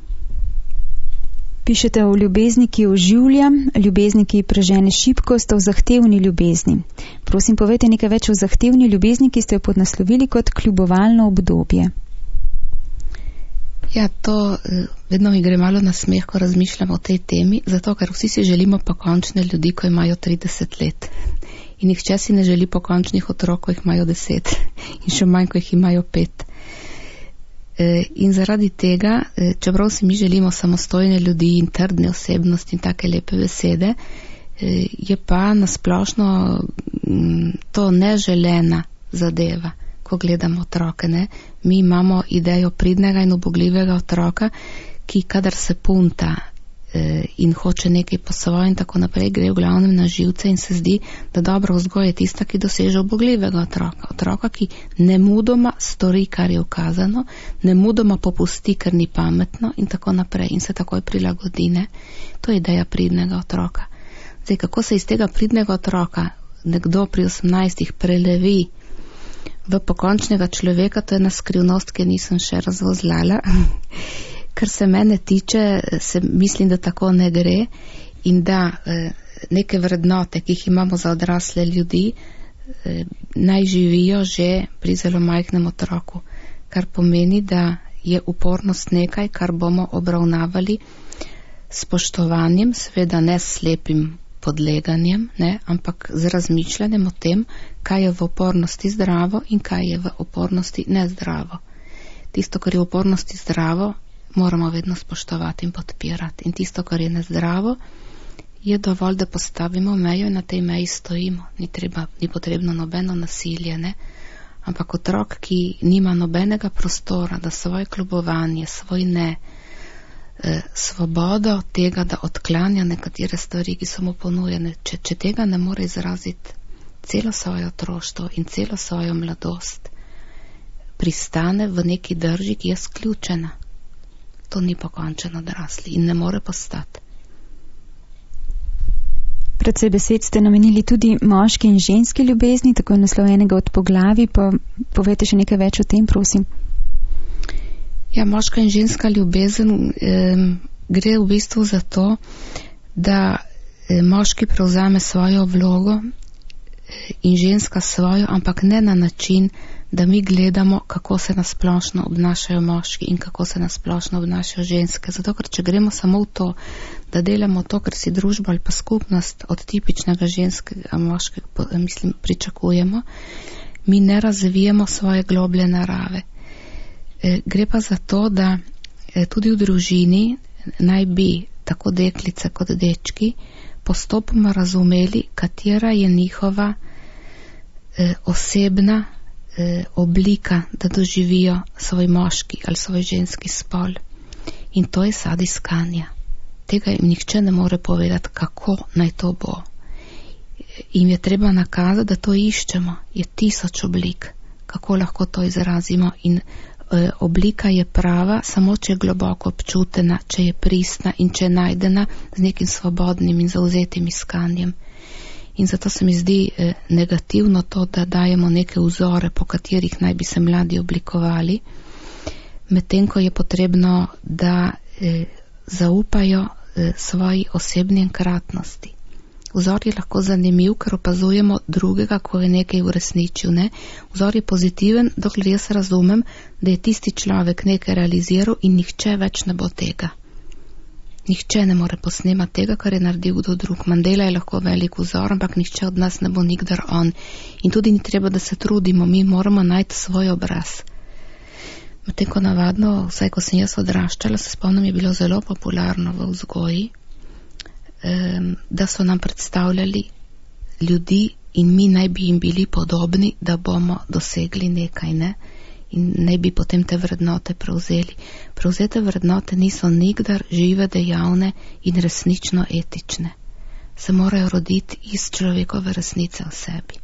Pišete o ljubezni, ki oživlja, ljubezni, ki prežene šibkost, o zahtevni ljubezni. Prosim, povejte nekaj več o zahtevni ljubezni, ki ste jo podnaslovili kot kljubovalno obdobje. Ja, to vedno mi gre malo na smeh, ko razmišljam o tej temi, zato ker vsi si želimo pokončne ljudi, ko imajo 30 let. In nihče si ne želi pokončnih otrok, ko jih imajo 10 in še manj, ko jih imajo 5. In zaradi tega, čeprav si mi želimo samostojne ljudi in trdne osebnosti in take lepe besede, je pa nasplošno to neželena zadeva, ko gledamo otroke. Ne? Mi imamo idejo pridnega in ubogljivega otroka, ki kadar se punta in hoče nekaj po svoje in tako naprej, gre v glavnem na živce in se zdi, da dobra vzgoja je tista, ki doseže ubogljivega otroka. Otroka, ki nemudoma stori, kar je ukazano, nemudoma popusti, ker ni pametno in tako naprej in se takoj prilagodi. Ne? To je ideja pridnega otroka. Zdaj, kako se iz tega pridnega otroka nekdo pri 18 prelevi v pokončnega človeka, to je ena skrivnost, ki nisem še razvozlala. Kar se mene tiče, mislim, da tako ne gre in da neke vrednote, ki jih imamo za odrasle ljudi, naj živijo že pri zelo majhnem otroku. Kar pomeni, da je upornost nekaj, kar bomo obravnavali s spoštovanjem, seveda ne s slepim podleganjem, ne, ampak z razmišljanjem o tem, kaj je v upornosti zdravo in kaj je v upornosti nezdravo. Tisto, kar je v upornosti zdravo, moramo vedno spoštovati in podpirati. In tisto, kar je nezdravo, je dovolj, da postavimo mejo in na tej meji stojimo. Ni potrebno nobeno nasilje, ne? Ampak otrok, ki nima nobenega prostora, da svoje kljubovanje, svoj ne, svobodo tega, da odklanja nekatere stvari, ki so mu ponujene, če tega ne more izraziti celo svoje otroštvo in celo svojo mladost, pristane v neki drži, ki je sključena. To ni pokončen odrasli in ne more postati. Precej besed ste namenili tudi moški in ženski ljubezni, tako je naslovljenega od poglavij, pa povejte še nekaj več o tem, prosim. Ja, moška in ženska ljubezen gre v bistvu za to, da moški prevzame svojo vlogo in ženska svojo, ampak ne na način, da mi gledamo, kako se nasplošno obnašajo moški in kako se nasplošno obnašajo ženske. Zato, ker če gremo samo v to, da delamo to, kar si družba ali pa skupnost od tipičnega ženskega moškega, pričakujemo, mi ne razvijemo svoje globlje narave. Gre pa za to, da tudi v družini naj bi tako deklice kot dečki postopoma razumeli, katera je njihova osebna oblika, da doživijo svoj moški ali svoj ženski spol. In to je sad iskanja. Tega jim nihče ne more povedati, kako naj to bo. Im je treba nakazati, da to iščemo. Je 1000 oblik, kako lahko to izrazimo. In oblika je prava, samo če je globoko občutena, če je pristna in če je najdena z nekim svobodnim in zauzetim iskanjem. In zato se mi zdi negativno to, da dajemo neke vzore, po katerih naj bi se mladi oblikovali, medtem ko je potrebno, da zaupajo svoji osebni enkratnosti. Vzor je lahko zanimiv, ker opazujemo drugega, ko je nekaj uresničil. Ne? Vzor je pozitiven, dokler jaz razumem, da je tisti človek nekaj realiziral in nihče več ne bo tega. Nihče ne more posnemati tega, kar je naredil kdo drug. Mandela je lahko velik vzor, ampak nihče od nas ne bo nikdar on. In tudi ni treba, da se trudimo, mi moramo najti svoj obraz. Medtem ko navadno, vsaj ko sem jaz odraščala, se spomnim, je bilo zelo popularno v vzgoji, da so nam predstavljali ljudi in mi naj bi jim bili podobni, da bomo dosegli nekaj, ne? In naj bi potem te vrednote prevzeli. Prevzete vrednote niso nikdar žive, dejavne in resnično etične. Se morajo roditi iz človekove resnice v sebi.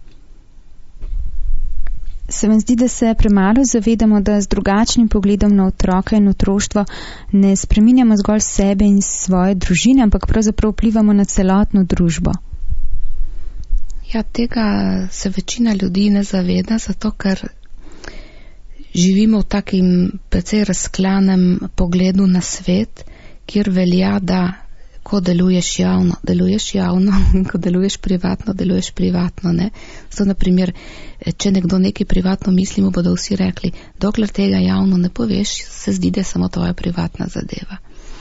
Se vam zdi, da se premalo zavedamo, da z drugačnim pogledom na otroka in otroštvo ne spreminjamo zgolj sebe in svoje družine, ampak pravzaprav vplivamo na celotno družbo? Ja, tega se večina ljudi ne zaveda, zato ker živimo v takim precej razklanem pogledu na svet, kjer velja, da ko deluješ javno, in ko deluješ privatno, ne. Zato, na primer, če nekdo nekaj privatno misli, mu bodo vsi rekli, dokler tega javno ne poveš, se zdi, da je samo tvoja privatna zadeva.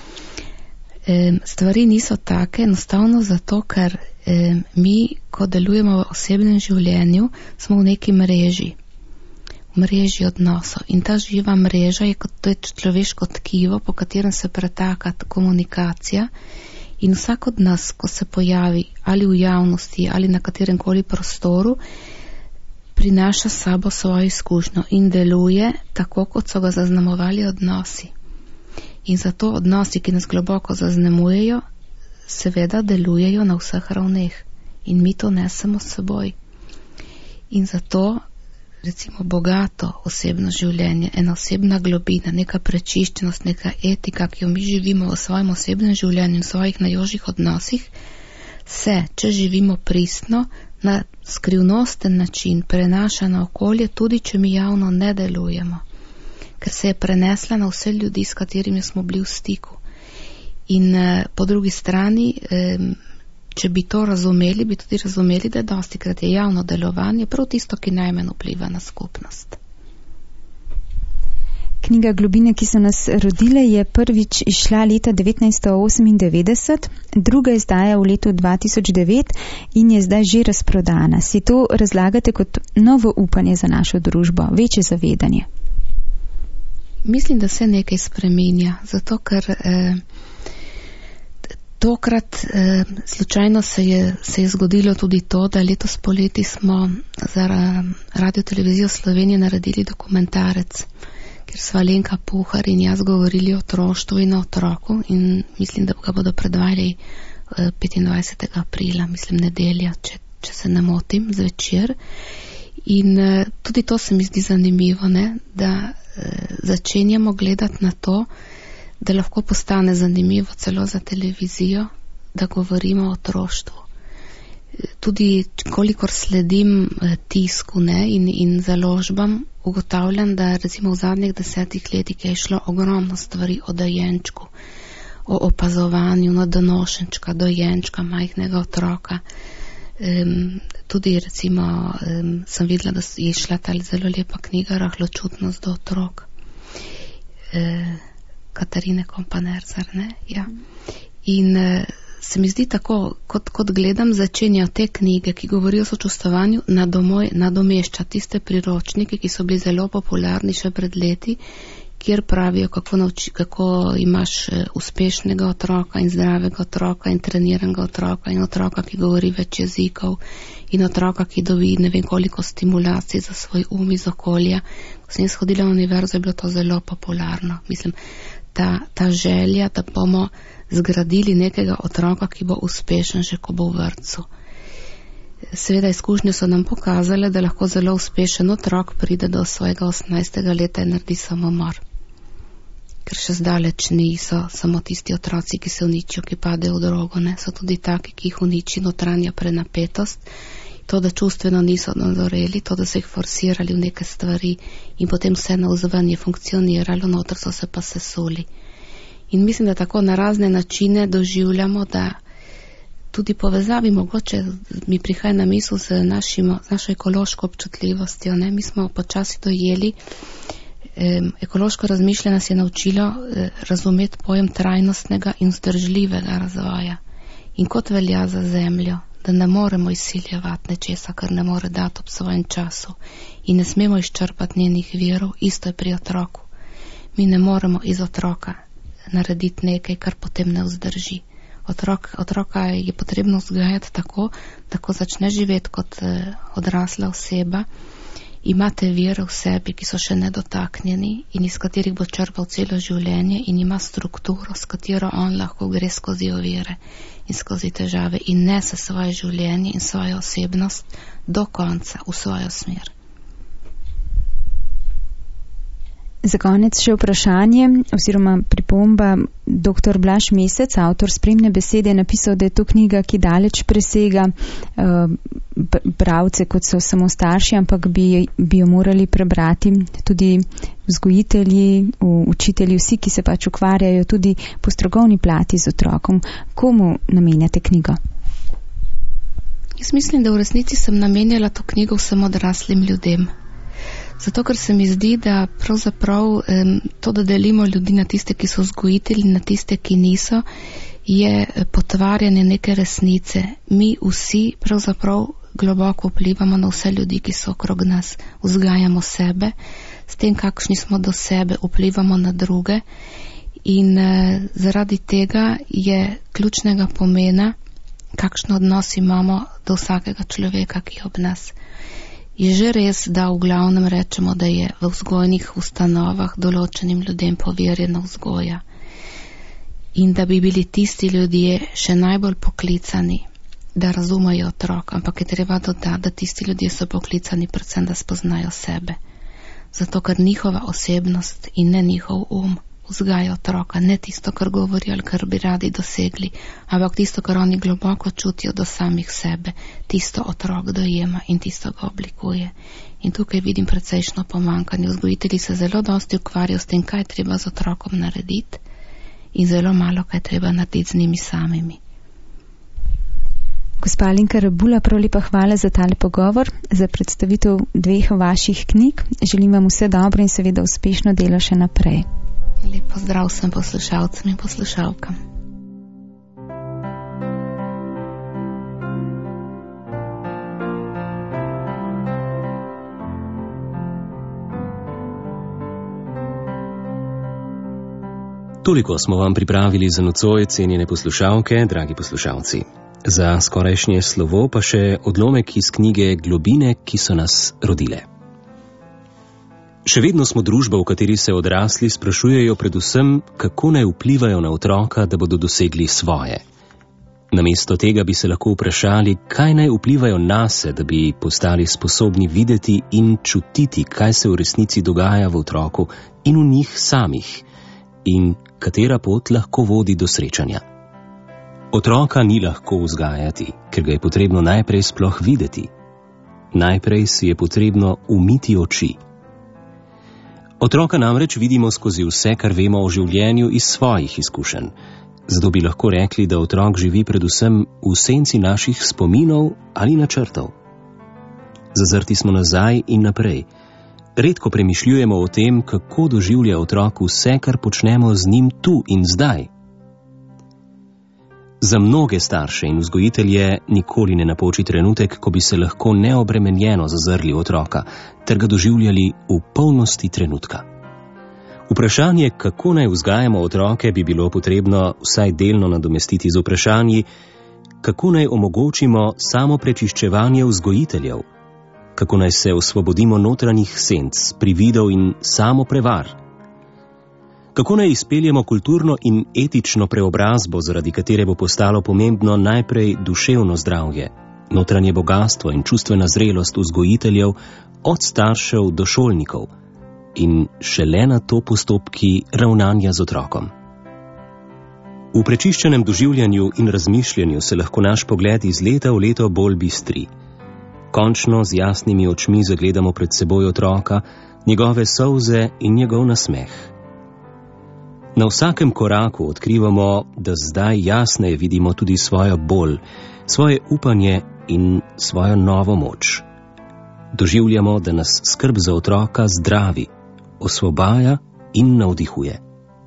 Stvari niso take, enostavno zato, ker mi, ko delujemo v osebnem življenju, smo v neki mreži odnosov. In ta živa mreža je kot to človeško tkivo, po katerem se pretaka komunikacija. In vsak od nas, ko se pojavi ali v javnosti ali na katerem koli prostoru, prinaša s sabo svojo izkušnjo in deluje tako, kot so ga zaznamovali odnosi. In zato odnosi, ki nas globoko zaznamujejo, seveda delujejo na vseh ravneh. In mi to nesemo s seboj. In zato recimo bogato osebno življenje, ena osebna globina, neka prečiščenost, neka etika, ki jo mi živimo v svojem osebnem življenju in svojih najožjih odnosih, se, če živimo pristno, na skrivnosten način prenaša na okolje, tudi če mi javno ne delujemo, ker se je prenesla na vse ljudi, s katerimi smo bili v stiku. In po drugi strani, če bi to razumeli, bi tudi razumeli, da dostikrat je javno delovanje prav tisto, ki najmanj vpliva na skupnost. Knjiga Globine, ki so nas rodile, je prvič izšla leta 1998, druga izdaja v letu 2009 in je zdaj že razprodana. Si to razlagate kot novo upanje za našo družbo, večje zavedanje? Mislim, da se nekaj spreminja, zato ker tokrat slučajno se je zgodilo tudi to, da letos poleti smo za Radio Televizijo Slovenije naredili dokumentarec, kjer sva Alenka Puhar in jaz govorili o otroštvu in o otroku, in mislim, da ga bodo predvajali 25. aprila, mislim nedelja, če se ne motim, zvečer. In tudi to se mi zdi zanimivo, ne, da začenjamo gledati na to, da lahko postane zanimivo celo za televizijo, da govorimo o otroštvu. Tudi kolikor sledim tisku, ne, in založbam, ugotavljam, da recimo v zadnjih 10 letih je šlo ogromno stvari o dojenčku, o opazovanju na donošenčka, dojenčka, majhnega otroka. Tudi recimo sem videla, da je šla ta zelo lepa knjiga Rahločutnost do otrok. Katarine Kompanerzar, ne? Ja. In se mi zdi tako, kot gledam, začenjajo te knjige, ki govorijo o sočustvovanju, nadomešča tiste priročnike, ki so bili zelo popularni še pred leti kjer pravijo, kako imaš uspešnega otroka in zdravega otroka in treniranega otroka in otroka, ki govori več jezikov in otroka, ki dobi ne vem koliko stimulacij za svoj iz okolja. Ko sem jaz hodila na univerzo, je bilo to zelo popularno. Mislim, ta želja, da bomo zgradili nekega otroka, ki bo uspešen že, ko bo v vrtcu. Seveda izkušnje so nam pokazale, da lahko zelo uspešen otrok pride do svojega 18. leta in naredi samomor. Ker še zdaleč niso samo tisti otroci, ki se uničijo, ki padejo v drogo, ne? So tudi taki, ki jih uniči notranja prenapetost, to, da čustveno niso nadoreli, to, da so jih forsirali v neke stvari in potem vse navzven je funkcioniralo, noter so se pa sesuli. In mislim, da tako na razne načine doživljamo, da tudi povezavi mogoče mi prihaja na misel z našo ekološko občutljivostjo. Ne? Mi smo počasi dojeli, ekološko razmišljanje nas je naučilo razumeti pojem trajnostnega in vzdržljivega razvoja. In kot velja za zemljo, da ne moremo izsiljevati nečesa, kar ne more dati ob svojem času in ne smemo izčrpati njenih virov, isto je pri otroku. Mi ne moremo iz otroka narediti nekaj, kar potem ne vzdrži. Otroka je potrebno vzgajati tako, da ko začne živeti kot odrasla oseba, imate vire v sebi, ki so še nedotaknjeni in iz katerih bo črpal celo življenje in ima strukturo, s katero on lahko gre skozi ovire in skozi težave in nese svoje življenje in svojo osebnost do konca v svojo smer. Za konec še vprašanje oziroma pripomba. Dr. Blaž Mesec, avtor Spremne besede, je napisal, da je to knjiga, ki daleč presega bralce, kot so samo starši, ampak bi jo morali prebrati tudi vzgojitelji, učitelji, vsi, ki se pač ukvarjajo tudi po strokovni plati z otrokom. Komu namenjate knjigo? Jaz mislim, da v resnici sem namenjala to knjigo vsem odraslim ljudem. Zato, ker se mi zdi, da pravzaprav to, da delimo ljudi na tiste, ki so vzgojitelji, na tiste, ki niso, je potvarjanje neke resnice. Mi vsi pravzaprav globoko vplivamo na vse ljudi, ki so okrog nas. Vzgajamo sebe, s tem, kakšni smo do sebe, vplivamo na druge in zaradi tega je ključnega pomena, kakšen odnos imamo do vsakega človeka, ki je ob nas. Je že res, da v glavnem rečemo, da je v vzgojnih ustanovah določenim ljudem poverjena vzgoja in da bi bili tisti ljudje še najbolj poklicani, da razumejo otrok, ampak je treba dodati, da tisti ljudje so poklicani predvsem, da spoznajo sebe. Zato, ker njihova osebnost in ne njihov vzgaja otroka, ne tisto, kar govorijo ali kar bi radi dosegli, ampak tisto, kar oni globoko čutijo do samih sebe, tisto otrok dojema in tisto ga oblikuje. In tukaj vidim precejšno pomanjkanje. Vzgojitelji se zelo dosti ukvarjajo s tem, kaj treba z otrokom narediti in zelo malo, kaj treba narediti z njimi samimi. Gospa Alenka Rebula, prav lepa hvala za tale pogovor, za predstavitev 2 vaših knjig. Želim vam vse dobro in seveda uspešno delo še naprej. Lep pozdrav vsem poslušalcem in poslušalkam. Toliko smo vam pripravili za nocoj, cenjene poslušalke, dragi poslušalci. Za skorajšnje slovo pa še odlomek iz knjige Globine, ki so nas rodile. Še vedno smo družba, v kateri se odrasli sprašujejo predvsem, kako naj vplivajo na otroka, da bodo dosegli svoje. Namesto tega bi se lahko vprašali, kaj naj vplivajo nase, da bi postali sposobni videti in čutiti, kaj se v resnici dogaja v otroku in v njih samih in katera pot lahko vodi do srečanja. Otroka ni lahko vzgajati, ker ga je potrebno najprej sploh videti. Najprej si je potrebno umiti oči. Otroka namreč vidimo skozi vse, kar vemo o življenju iz svojih izkušenj. Zato bi lahko rekli, da otrok živi predvsem v senci naših spominov ali načrtov. Zazrti smo nazaj in naprej. Redko premišljujemo o tem, kako doživlja otrok vse, kar počnemo z njim tu in zdaj. Za mnoge starše in vzgojitelje nikoli ne napoči trenutek, ko bi se lahko neobremenjeno zazrli otroka, ter ga doživljali v polnosti trenutka. Vprašanje, kako naj vzgajamo otroke, bi bilo potrebno vsaj delno nadomestiti z vprašanji, kako naj omogočimo samo prečiščevanje vzgojiteljev, kako naj se osvobodimo notranjih senc, prividov in samo prevar, kako naj izpeljemo kulturno in etično preobrazbo, zaradi katere bo postalo pomembno najprej duševno zdravje, notranje bogatstvo in čustvena zrelost vzgojiteljev od staršev do šolnikov in šele na to postopki ravnanja z otrokom. V prečiščenem doživljanju in razmišljanju se lahko naš pogled iz leta v leto bolj bistri. Končno z jasnimi očmi zagledamo pred seboj otroka, njegove solze in njegov nasmeh. Na vsakem koraku odkrivamo, da zdaj jasneje vidimo tudi svojo bol, svoje upanje in svojo novo moč. Doživljamo, da nas skrb za otroka zdravi, osvobaja in navdihuje.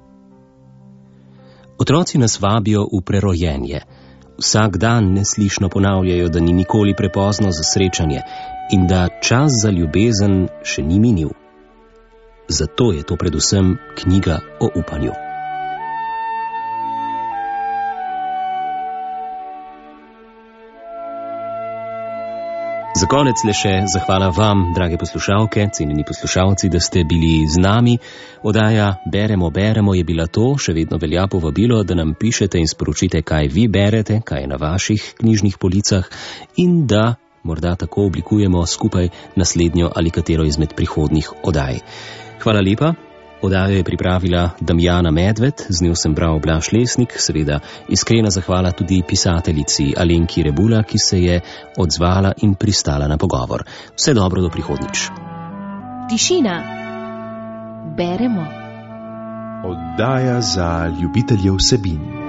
Otroci nas vabijo v prerojenje. Vsak dan neslišno ponavljajo, da ni nikoli prepozno za srečanje in da čas za ljubezen še ni minil. Zato je to predvsem knjiga o upanju. Za konec le še zahvala vam, drage poslušalke, cenjeni poslušalci, da ste bili z nami. Oddaja Beremo je bila to, še vedno velja povabilo, da nam pišete in sporočite, kaj vi berete, kaj je na vaših knjižnih policah in da morda tako oblikujemo skupaj naslednjo ali katero izmed prihodnjih oddaj. Hvala lepa. Oddajo je pripravila Damjana Medved, z njo sem bral Blaž Lesnik, seveda iskrena zahvala tudi pisateljici Alenki Rebula, ki se je odzvala in pristala na pogovor. Vse dobro do prihodnjič. Tišina. Beremo. Oddaja za ljubitelje vsebin.